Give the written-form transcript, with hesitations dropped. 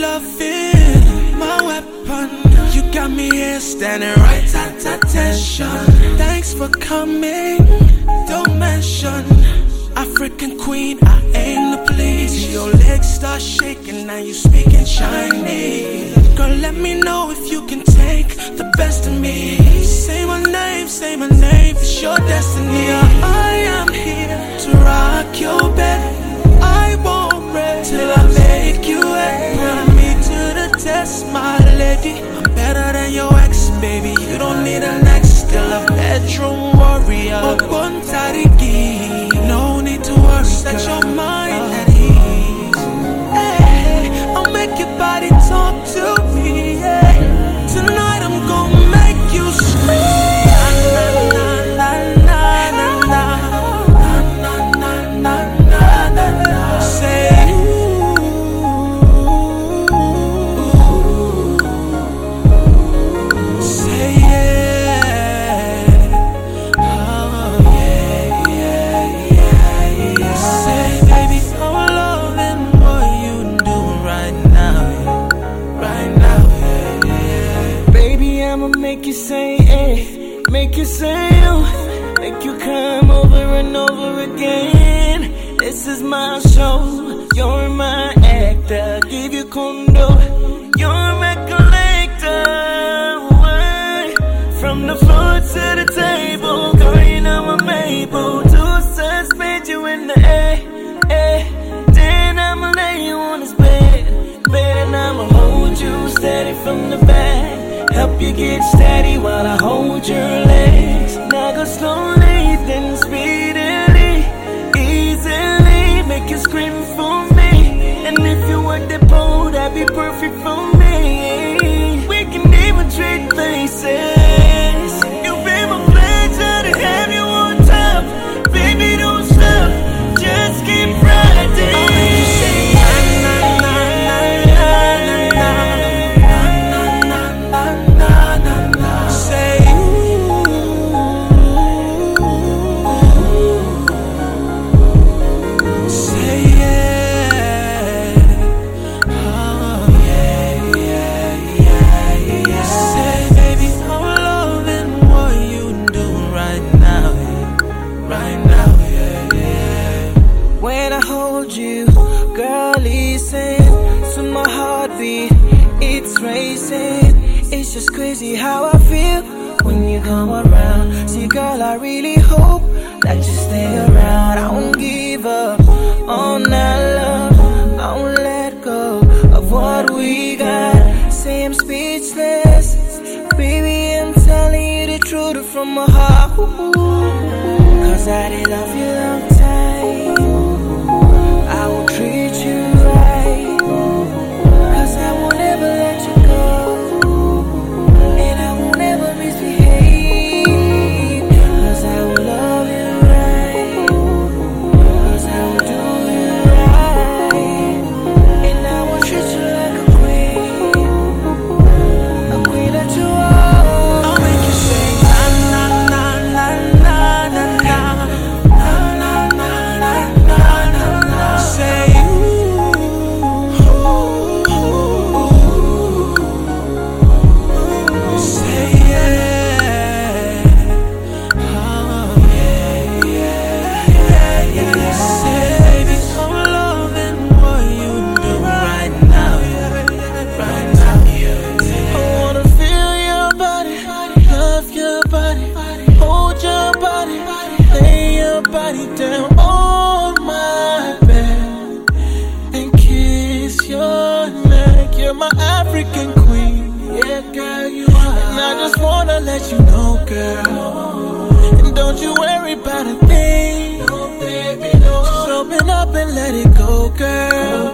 loving, my weapon. You got me here standing right at attention. Thanks for coming, don't mention African queen, I aim to please. Your legs start shaking, now you speaking Chinese. Girl, let me know if you can take the best of me. Say my name, it's your destiny. I am here to rock your bed. I won't rest till I make you wet. Put me to the test, my lady. I'm better than your ex, baby. You don't need an ex, still a bedroom warrior. Tariki, no need to worry. Set your mind at ease. Hey, I'll make your body talk to me. Yeah. Tonight I'm gonna make you scream. Make you say, eh, make you say, oh, make you come over and over again. This is my show, you're my actor. Give you condo, you're my collector. From the floor to the table, girl, you know I'm able to suspend you in the air, then I'ma lay you on this bed, and I'ma hold you steady from the back. Help you get steady while I hold your legs. Now go slowly, then speedily, easily. Make you scream for me. And if you want the pole, that'd be perfect for me. We can even trade places. You've been my pleasure to have you on top. Baby, don't stop, just keep riding. I'll make you say na na na na na na. It's just crazy how I feel when you come around. See, girl, I really hope that you stay around. I won't give up on that love. I won't let go of what we got. Say I'm speechless, baby, I'm telling you the truth from my heart. Cause I did love you long time. I will treat you right. Cause I won't ever let you go. Let you know, girl, and don't you worry about a thing. No, baby, no. Just open up and let it go, girl.